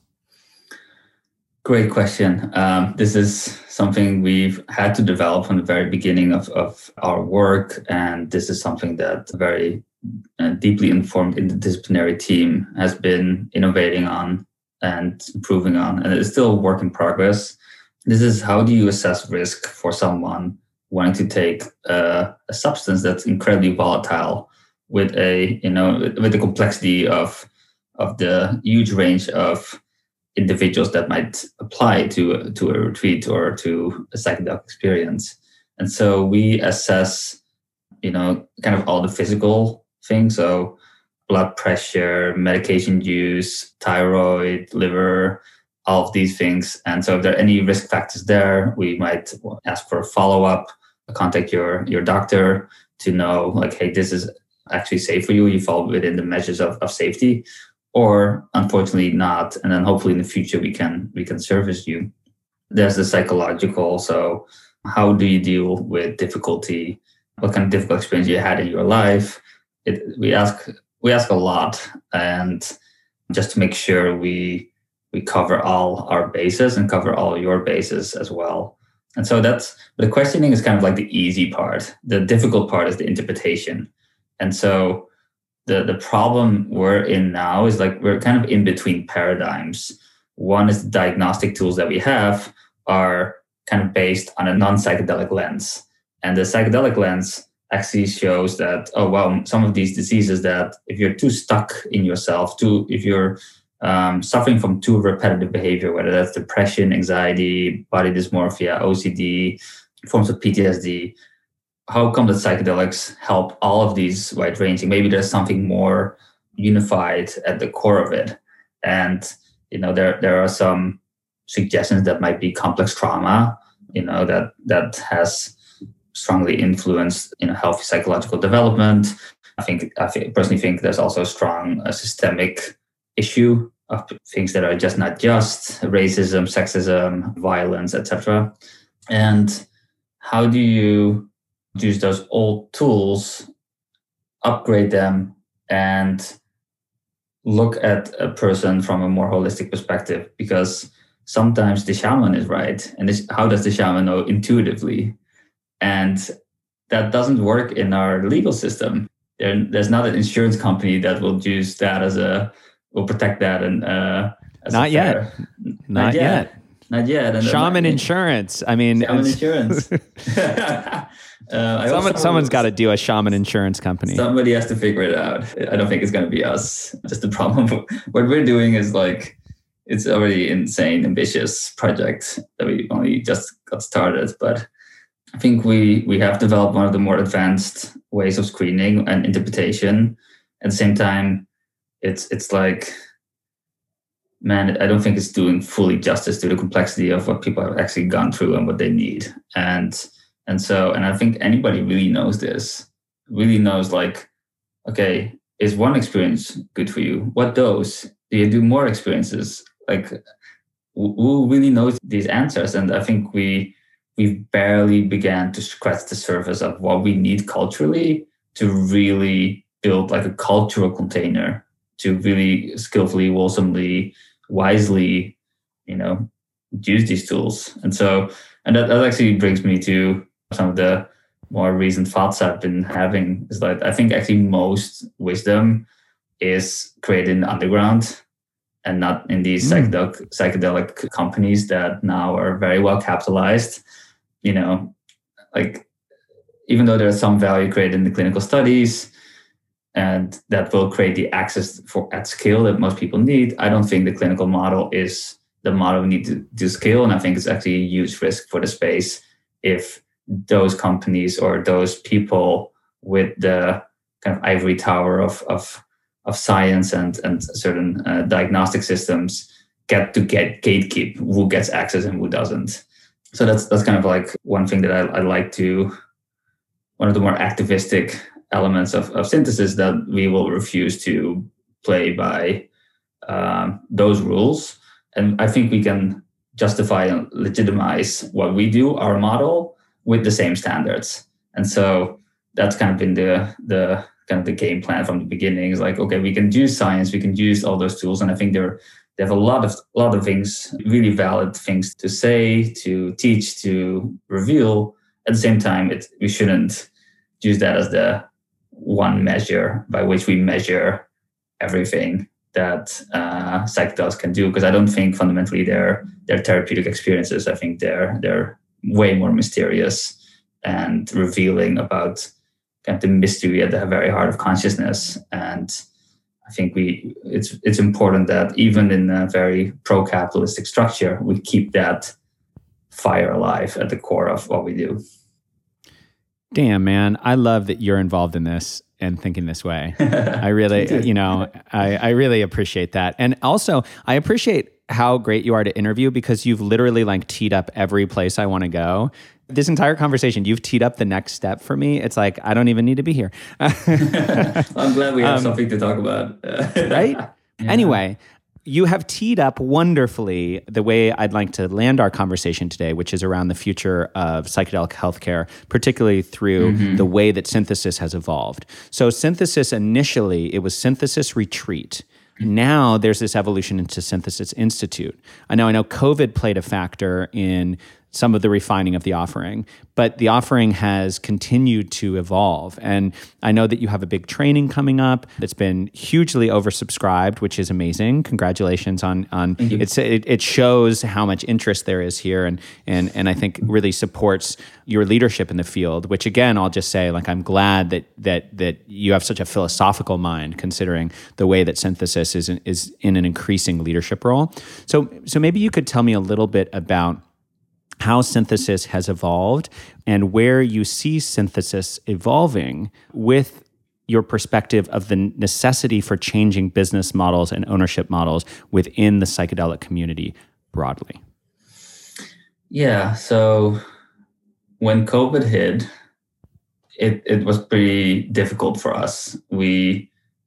Great question. This is something we've had to develop from the very beginning of our work. And this is something that a very deeply informed interdisciplinary team has been innovating on and improving on. And it's still a work in progress. This is, how do you assess risk for someone wanting to take a substance that's incredibly volatile with the complexity of the huge range of individuals that might apply to a retreat or to a psychedelic experience. And so we assess, kind of all the physical things. So blood pressure, medication use, thyroid, liver, all of these things. And so if there are any risk factors there, we might ask for a follow-up, contact your doctor to know, like, hey, this is actually safe for you. You fall within the measures of safety. or unfortunately not. And then hopefully in the future we can service you. There's the psychological. So how do you deal with difficulty? What kind of difficult experience you had in your life? We ask a lot, and just to make sure we cover all our bases and cover all your bases as well. And so that's the questioning is kind of like the easy part. The difficult part is the interpretation. And so the problem we're in now is like we're kind of in between paradigms. One is the diagnostic tools that we have are kind of based on a non-psychedelic lens. And the psychedelic lens actually shows that, oh, well, some of these diseases that if you're too stuck in yourself, if you're suffering from too repetitive behavior, whether that's depression, anxiety, body dysmorphia, OCD, forms of PTSD, how come that psychedelics help all of these wide ranging? Maybe there's something more unified at the core of it. And, there are some suggestions that might be complex trauma, that has strongly influenced, healthy psychological development. I personally think there's also a strong systemic issue of things that are just not just racism, sexism, violence, etc. And how do you use those old tools, upgrade them, and look at a person from a more holistic perspective? Because sometimes the shaman is right. And how does the shaman know intuitively? And that doesn't work in our legal system. There's not an insurance company that will use that will protect that. And Not yet. Not yet. And shaman insurance. I mean, shaman insurance. Someone's got to do a shaman insurance company. Somebody has to figure it out. I don't think it's going to be us. Just the problem. What we're doing is like, it's already insane, ambitious project that we only just got started. But I think we have developed one of the more advanced ways of screening and interpretation. At the same time, it's like, man, I don't think it's doing fully justice to the complexity of what people have actually gone through and what they need. And I think anybody really knows this, really knows like, okay, is one experience good for you? What dose? Do you do more experiences? Like, who really knows these answers? And I think we've barely began to scratch the surface of what we need culturally to really build like a cultural container to really skillfully, wholesomely, wisely, use these tools. And that actually brings me to some of the more recent thoughts I've been having is that I think actually most wisdom is created in the underground and not in these psychedelic companies that now are very well capitalized. Like even though there's some value created in the clinical studies and that will create the access at scale that most people need, I don't think the clinical model is the model we need to scale. And I think it's actually a huge risk for the space if those companies or those people with the kind of ivory tower of science and certain diagnostic systems get gatekeep who gets access and who doesn't. So that's kind of like one thing that I like to, one of the more activistic elements of synthesis, that we will refuse to play by those rules. And I think we can justify and legitimize what we do, our model, with the same standards. And so that's kind of been the kind of the game plan from the beginning. Is like, okay, we can use science, we can use all those tools, and I think they have a lot of things, really valid things to say, to teach, to reveal. At the same time, we shouldn't use that as the one measure by which we measure everything that psychedelics can do, because I don't think fundamentally they're therapeutic experiences. I think they're way more mysterious and revealing about kind of the mystery at the very heart of consciousness. And I think it's important that even in a very pro-capitalistic structure, we keep that fire alive at the core of what we do. Damn, man. I love that you're involved in this and thinking this way. I really, I really appreciate that. And also, I appreciate how great you are to interview, because you've literally like teed up every place I want to go. This entire conversation, you've teed up the next step for me. It's like, I don't even need to be here. I'm glad we have something to talk about. Right? Anyway, you have teed up wonderfully the way I'd like to land our conversation today, which is around the future of psychedelic healthcare, particularly through the way that synthesis has evolved. So synthesis initially, it was Synthesis Retreat. Now there's this evolution into Synthesis Institute. I know COVID played a factor in some of the refining of the offering, but the offering has continued to evolve. And I know that you have a big training coming up that's been hugely oversubscribed, which is amazing. Congratulations on it shows how much interest there is here, and I think really supports your leadership in the field, which again, I'll just say, like, I'm glad that you have such a philosophical mind, considering the way that synthesis is in an increasing leadership role. So maybe you could tell me a little bit about how synthesis has evolved and where you see synthesis evolving with your perspective of the necessity for changing business models and ownership models within the psychedelic community broadly. Yeah, so when COVID hit, it was pretty difficult for us. We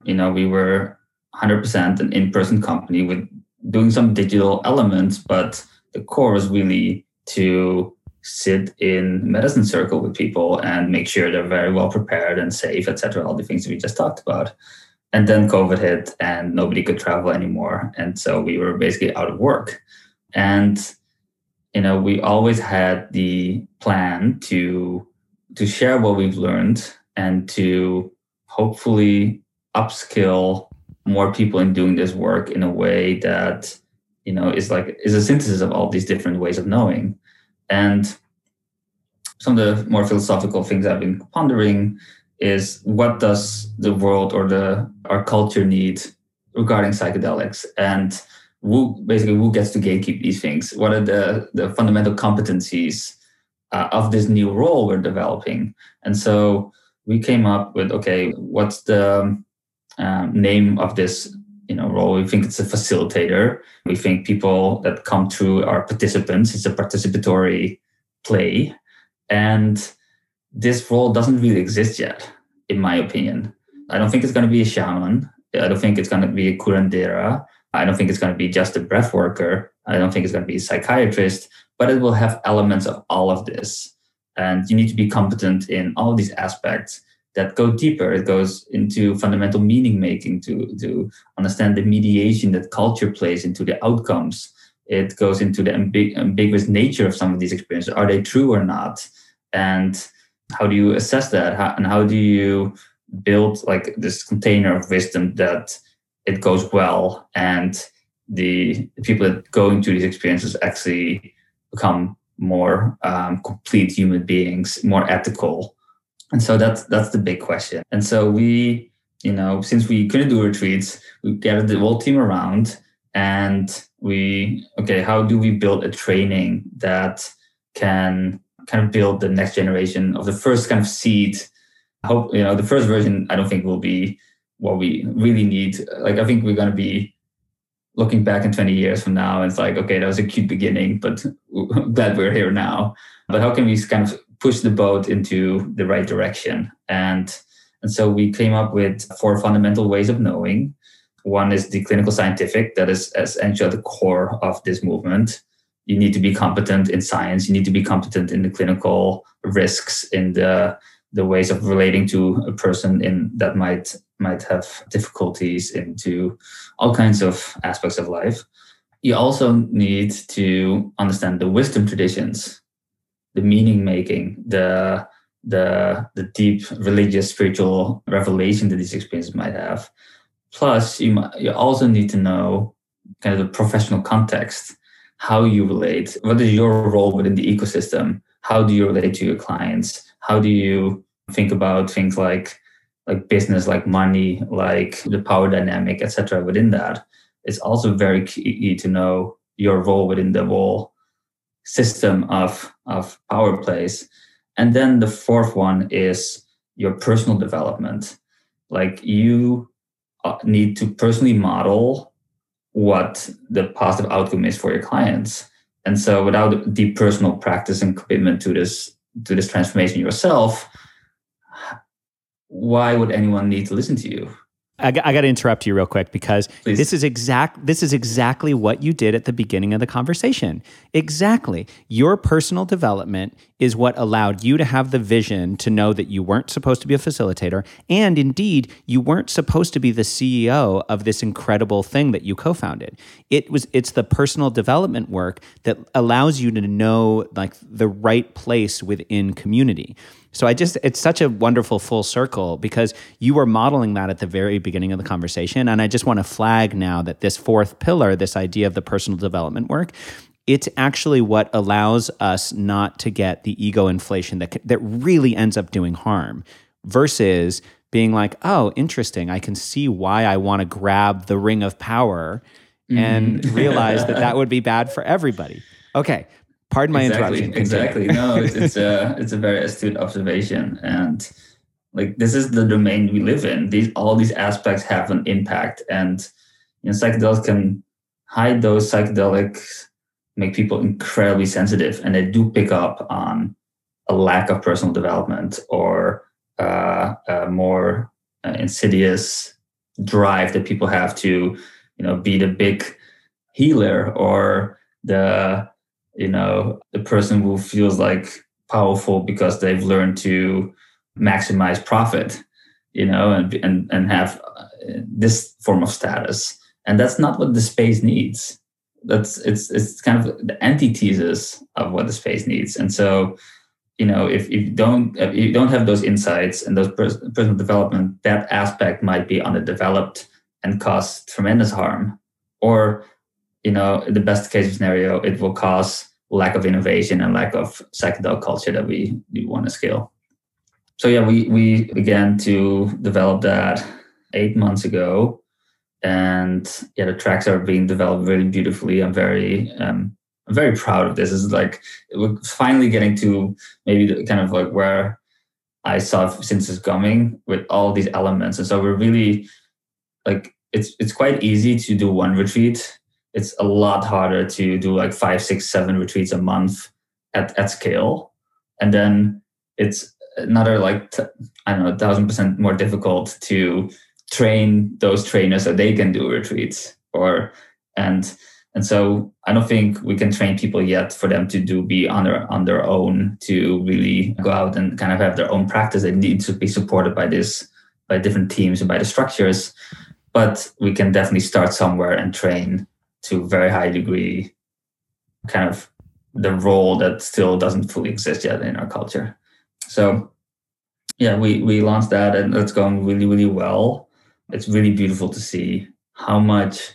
were 100% an in-person company with doing some digital elements, but the core was really to sit in medicine circle with people and make sure they're very well prepared and safe, etc., all the things that we just talked about. And then COVID hit and nobody could travel anymore. And so we were basically out of work. And, we always had the plan to share what we've learned and to hopefully upskill more people in doing this work in a way that is a synthesis of all these different ways of knowing. And some of the more philosophical things I've been pondering is, what does the world or our culture need regarding psychedelics? And who gets to gatekeep these things? What are the fundamental competencies of this new role we're developing? And so we came up with, okay, what's the name of this role? We think it's a facilitator. We think people that come through are participants. It's a participatory play. And this role doesn't really exist yet, in my opinion. I don't think it's going to be a shaman. I don't think it's going to be a curandera. I don't think it's going to be just a breath worker. I don't think it's going to be a psychiatrist, but it will have elements of all of this. And you need to be competent in all of these aspects that go deeper. It goes into fundamental meaning making to understand the mediation that culture plays into the outcomes. It goes into the ambiguous nature of some of these experiences. Are they true or not? And how do you assess that? How do you build like this container of wisdom that it goes well and the people that go into these experiences actually become more complete human beings, more ethical? And so that's the big question. And so we, since we couldn't do retreats, we gathered the whole team around and how do we build a training that can kind of build the next generation of the first kind of seed? I hope, the first version, I don't think will be what we really need. Like, I think we're going to be looking back in 20 years from now, and it's like, okay, that was a cute beginning, but I'm glad we're here now. But how can we kind of push the boat into the right direction? And so we came up with 4 fundamental ways of knowing. One is the clinical scientific, that is essentially at the core of this movement. You need to be competent in science. You need to be competent in the clinical risks, in the ways of relating to a person that might have difficulties into all kinds of aspects of life. You also need to understand the wisdom traditions, the meaning making, the deep religious, spiritual revelation that these experiences might have. Plus, you also need to know kind of the professional context, how you relate, what is your role within the ecosystem, how do you relate to your clients, how do you think about things like business, like money, like the power dynamic, etc. Within that. It's also very key to know your role within the whole system of power plays. And then the 4th one is your personal development. Like, you need to personally model what the positive outcome is for your clients. And so without deep personal practice and commitment to this transformation yourself, why would anyone need to listen to you? I got to interrupt you real quick because Please. this is exactly what you did at the beginning of the conversation. Exactly. Your personal development is what allowed you to have the vision to know that you weren't supposed to be a facilitator, and indeed, you weren't supposed to be the CEO of this incredible thing that you co-founded. It's the personal development work that allows you to know like the right place within community. So it's such a wonderful full circle because you were modeling that at the very beginning of the conversation. And I just want to flag now that this fourth pillar, this idea of the personal development work, it's actually what allows us not to get the ego inflation that really ends up doing harm versus being like, oh, interesting. I can see why I want to grab the ring of power and realize that would be bad for everybody. Okay. Pardon my interruption. Exactly. No, it's a very astute observation, and like this is the domain we live in. All these aspects have an impact, and psychedelics can hide those. Psychedelics make people incredibly sensitive, and they do pick up on a lack of personal development or a more insidious drive that people have to, be the big healer or the person who feels like powerful because they've learned to maximize profit, and have this form of status. And that's not what the space needs. It's kind of the antithesis of what the space needs. And so, if you don't have those insights and those personal development, that aspect might be underdeveloped and cause tremendous harm. Or the best case scenario, it will cause lack of innovation and lack of psychedelic culture that we want to scale. So yeah, we began to develop that 8 months ago, and yeah, the tracks are being developed really beautifully. I'm very proud of this. It's like we're finally getting to maybe the kind of like where I saw since it's coming with all these elements, and so we're really like it's quite easy to do one retreat. It's a lot harder to do like 5, 6, 7 retreats a month at scale. And then it's another 1,000% more difficult to train those trainers so they can do retreats. And so I don't think we can train people yet for them to be on their own, to really go out and kind of have their own practice. They need to be supported by different teams and by the structures. But we can definitely start somewhere and train to a very high degree, kind of the role that still doesn't fully exist yet in our culture. So yeah, we launched that, and it's going really, really well. It's really beautiful to see how much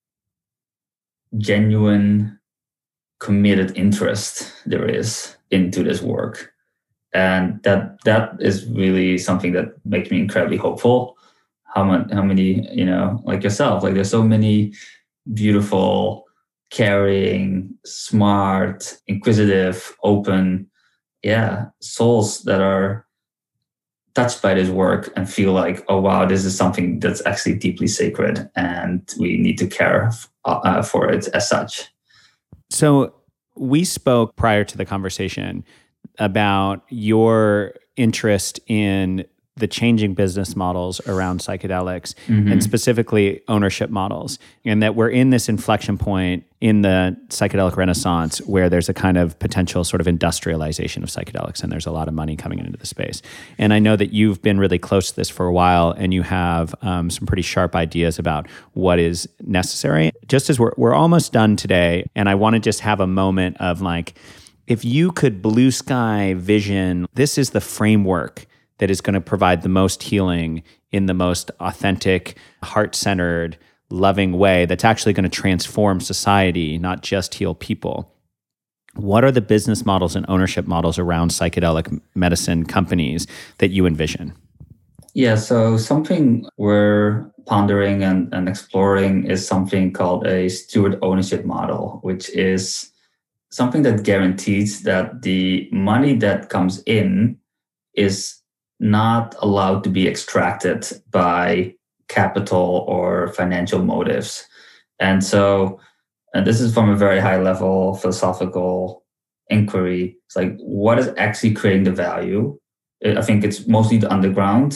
genuine, committed interest there is into this work. And that is really something that makes me incredibly hopeful. How many, like yourself, like there's so many beautiful, caring, smart, inquisitive, open, souls that are touched by this work and feel like, oh wow, this is something that's actually deeply sacred, and we need to care for it as such. So we spoke prior to the conversation about your interest in the changing business models around psychedelics, and specifically ownership models, and that we're in this inflection point in the psychedelic renaissance where there's a kind of potential sort of industrialization of psychedelics, and there's a lot of money coming into the space. And I know that you've been really close to this for a while, and you have some pretty sharp ideas about what is necessary. Just as we're almost done today, and I want to just have a moment of like, if you could blue sky vision, this is the framework that is going to provide the most healing in the most authentic, heart-centered, loving way that's actually going to transform society, not just heal people. What are the business models and ownership models around psychedelic medicine companies that you envision? Yeah, so something we're pondering and exploring is something called a steward ownership model, which is something that guarantees that the money that comes in is not allowed to be extracted by capital or financial motives. And so, and this is from a very high level philosophical inquiry. It's like, what is actually creating the value? I think it's mostly the underground,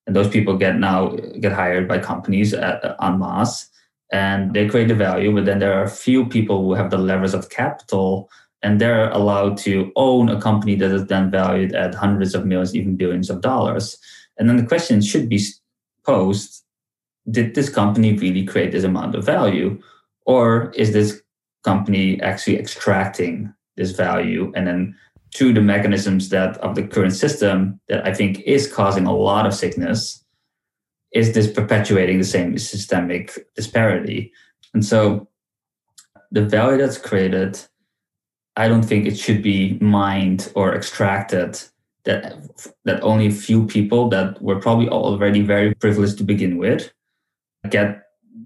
And those people get hired by companies en masse, and they create the value. But then there are a few people who have the levers of capital, and they're allowed to own a company that is then valued at hundreds of millions, even billions of dollars. And then the question should be posed, did this company really create this amount of value? Or is this company actually extracting this value? And then through the mechanisms that of the current system that I think is causing a lot of sickness, is this perpetuating the same systemic disparity? And so the value that's created, I don't think it should be mined or extracted, that only a few people that were probably already very privileged to begin with get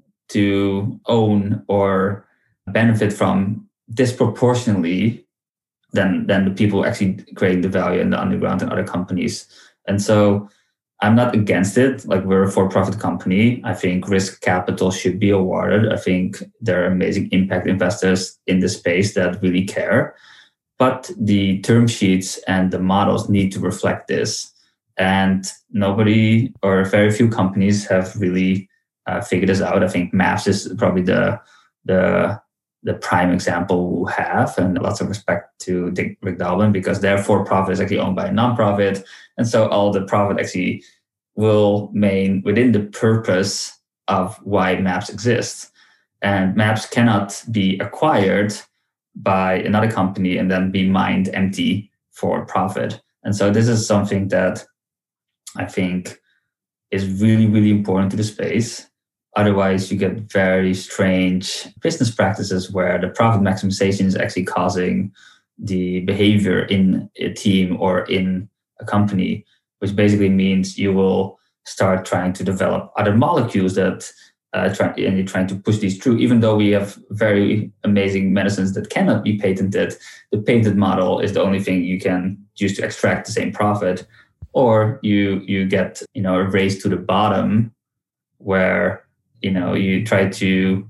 to own or benefit from disproportionately than the people actually creating the value in the underground and other companies. And so I'm not against it. Like, we're a for-profit company. I think risk capital should be awarded. I think there are amazing impact investors in this space that really care. But the term sheets and the models need to reflect this. And nobody or very few companies have really figured this out. I think Maps is probably the prime example who have, and lots of respect to Rick Dalben, because their for-profit is actually owned by a nonprofit. And so all the profit actually will remain within the purpose of why Maps exists. And Maps cannot be acquired by another company and then be mined empty for profit. And so this is something that I think is really, really important to the space. Otherwise, you get very strange business practices where the profit maximization is actually causing the behavior in a team or in a company, which basically means you will start trying to develop other molecules that and you're trying to push these through. Even though we have very amazing medicines that cannot be patented, the patented model is the only thing you can use to extract the same profit. Or you get a race to the bottom where you try to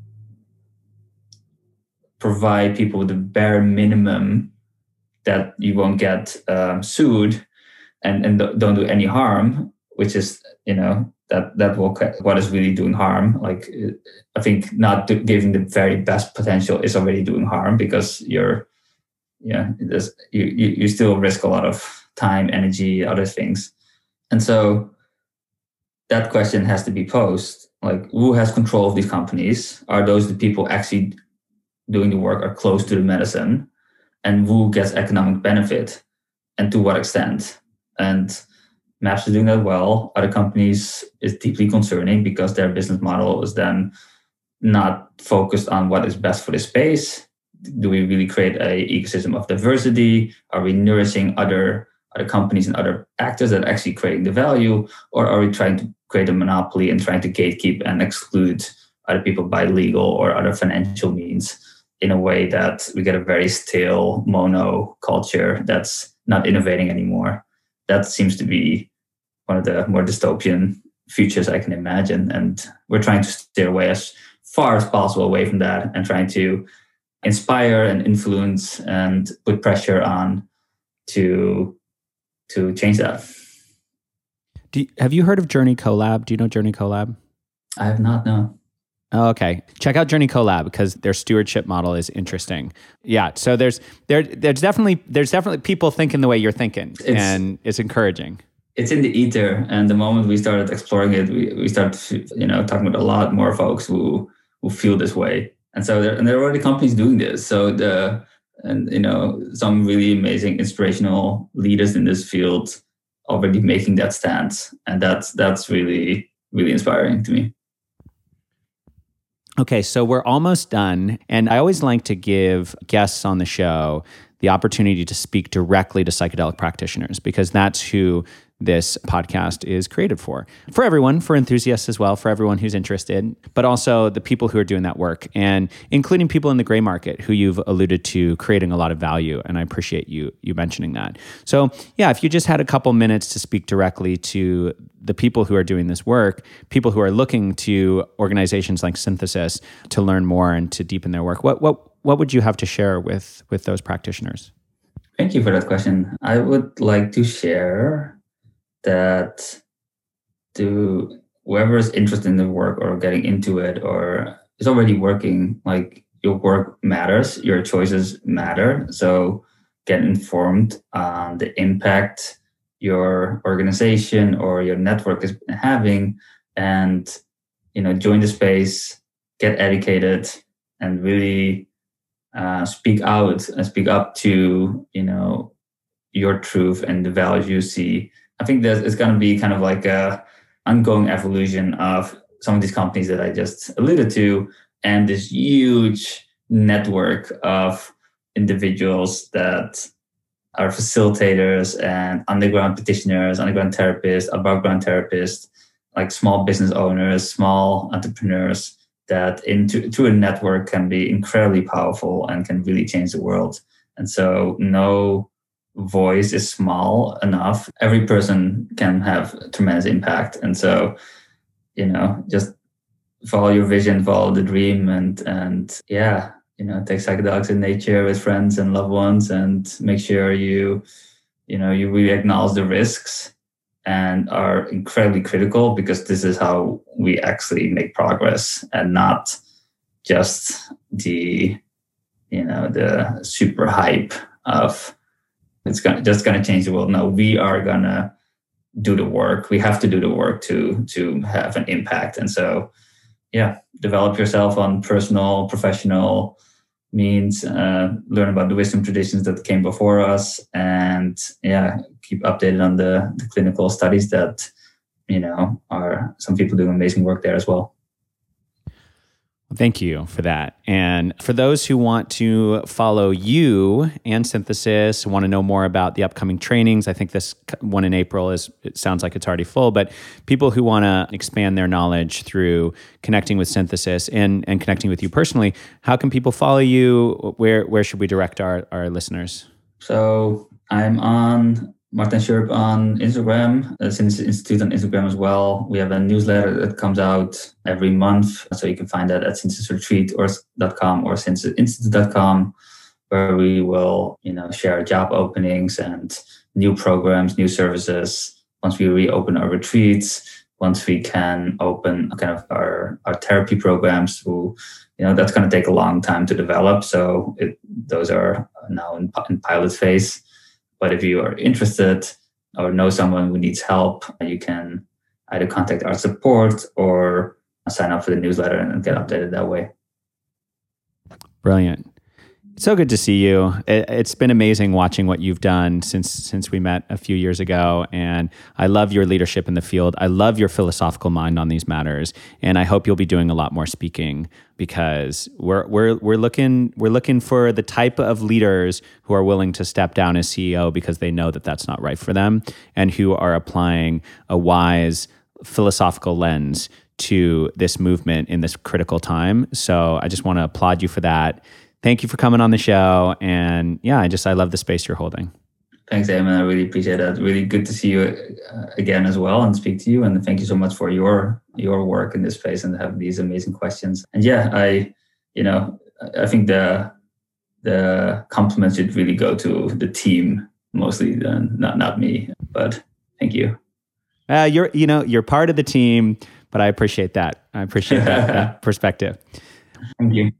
provide people with the bare minimum that you won't get sued and don't do any harm, which is that will what is really doing harm. Like, I think not giving the very best potential is already doing harm, because you still risk a lot of time, energy, other things. And so that question has to be posed. Like, who has control of these companies? Are those the people actually doing the work, are close to the medicine? And who gets economic benefit, and to what extent? And Maps is doing that well. Other companies is deeply concerning, because their business model is then not focused on what is best for the space. Do we really create an ecosystem of diversity? Are we nourishing other companies and other actors that are actually creating the value? Or are we trying to create a monopoly and trying to gatekeep and exclude other people by legal or other financial means, in a way that we get a very stale mono culture that's not innovating anymore? That seems to be one of the more dystopian futures I can imagine. And we're trying to steer away as far as possible away from that, and trying to inspire and influence and put pressure on to change that. Have you heard of Journey Collab? Do you know Journey Collab? I have not, no. Oh, okay. Check out Journey Collab, because their stewardship model is interesting. Yeah. So there's definitely people thinking the way you're thinking, and it's encouraging. It's in the ether, and the moment we started exploring it, we started talking with a lot more folks who feel this way. And so there are already companies doing this. So some really amazing inspirational leaders in this field already making that stance, and that's really, really inspiring to me. Okay, so we're almost done, and I always like to give guests on the show the opportunity to speak directly to psychedelic practitioners, because that's who this podcast is created for everyone, for enthusiasts as well, for everyone who's interested, but also the people who are doing that work, and including people in the gray market who you've alluded to creating a lot of value. And I appreciate you mentioning that. So yeah, if you just had a couple minutes to speak directly to the people who are doing this work, people who are looking to organizations like Synthesis to learn more and to deepen their work, what would you have to share with those practitioners? Thank you for that question. I would like to share that to whoever is interested in the work or getting into it or is already working, like your work matters, your choices matter. So get informed on the impact your organization or your network is having, and join the space, get educated, and really speak out and speak up to your truth and the values you see. I think that it's going to be kind of like a ongoing evolution of some of these companies that I just alluded to, and this huge network of individuals that are facilitators and underground practitioners, underground therapists, above ground therapists, like small business owners, small entrepreneurs, that through a network can be incredibly powerful and can really change the world. And so no voice is small enough. Every person can have tremendous impact. And so, just follow your vision, follow the dream, and take psychedelics in nature with friends and loved ones, and make sure you really acknowledge the risks and are incredibly critical, because this is how we actually make progress, and not just the super hype of it's just gonna change the world. No, we are gonna do the work. We have to do the work to have an impact. And so, develop yourself on personal, professional means, learn about the wisdom traditions that came before us, and keep updated on the clinical studies that are some people doing amazing work there as well. Thank you for that. And for those who want to follow you and Synthesis, want to know more about the upcoming trainings, I think this one in April it sounds like it's already full, but people who want to expand their knowledge through connecting with Synthesis and connecting with you personally, how can people follow you? Where should we direct our listeners? So I'm on Martin Scherp on Instagram, Synthesis Institute on Instagram as well. We have a newsletter that comes out every month. So you can find that at synthesisretreat.com or synthesisinstitute.com, where we will, share job openings and new programs, new services. Once we reopen our retreats, once we can open kind of our therapy programs, that's going to take a long time to develop. So those are now in pilot phase. But if you are interested or know someone who needs help, you can either contact our support or sign up for the newsletter and get updated that way. Brilliant. It's so good to see you. It's been amazing watching what you've done since we met a few years ago, and I love your leadership in the field. I love your philosophical mind on these matters, and I hope you'll be doing a lot more speaking, because we're looking for the type of leaders who are willing to step down as CEO because they know that that's not right for them, and who are applying a wise philosophical lens to this movement in this critical time. So I just want to applaud you for that. Thank you for coming on the show. And I love the space you're holding. Thanks, Eamon. I really appreciate that. Really good to see you again as well and speak to you. And thank you so much for your work in this space and have these amazing questions. And I think the compliments should really go to the team mostly, not me. But thank you. You're part of the team, but I appreciate that. I appreciate that perspective. Thank you.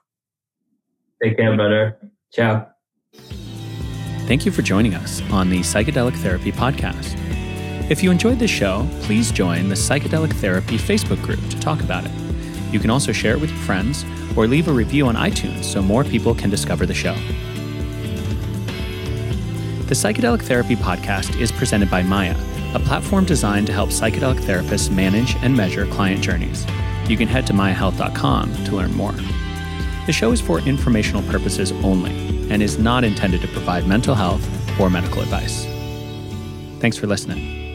Take care, brother. Ciao. Thank you for joining us on the Psychedelic Therapy Podcast. If you enjoyed this show, please join the Psychedelic Therapy Facebook group to talk about it. You can also share it with your friends or leave a review on iTunes so more people can discover the show. The Psychedelic Therapy Podcast is presented by Maya, a platform designed to help psychedelic therapists manage and measure client journeys. You can head to mayahealth.com to learn more. The show is for informational purposes only and is not intended to provide mental health or medical advice. Thanks for listening.